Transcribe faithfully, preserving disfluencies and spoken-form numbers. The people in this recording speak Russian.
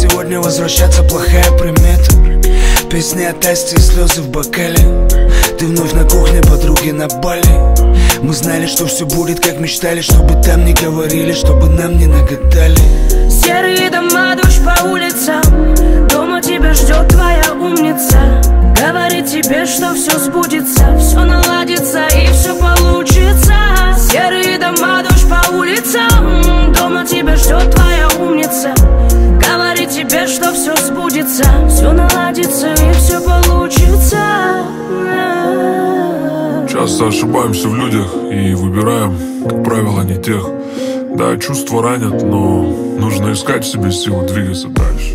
сегодня возвращаться плохая примета. Песни о тесте и слезы в бокале. Ты вновь на кухне, подруги на Бали. Мы знали, что все будет, как мечтали. Чтобы там не говорили, чтобы нам не нагадали. Серые дома, дождь по улицам. Дома тебя ждет твоя умница. Говорит тебе, что все сбудется, все наладится и все получится. Серые дома, дождь по улицам. Дома тебя ждет твоя умница. Говорит тебе, что все сбудется, все наладится и все получится. Часто ошибаемся в людях и выбираем, как правило, не тех. Да, чувства ранят, но нужно искать в себе силы двигаться дальше.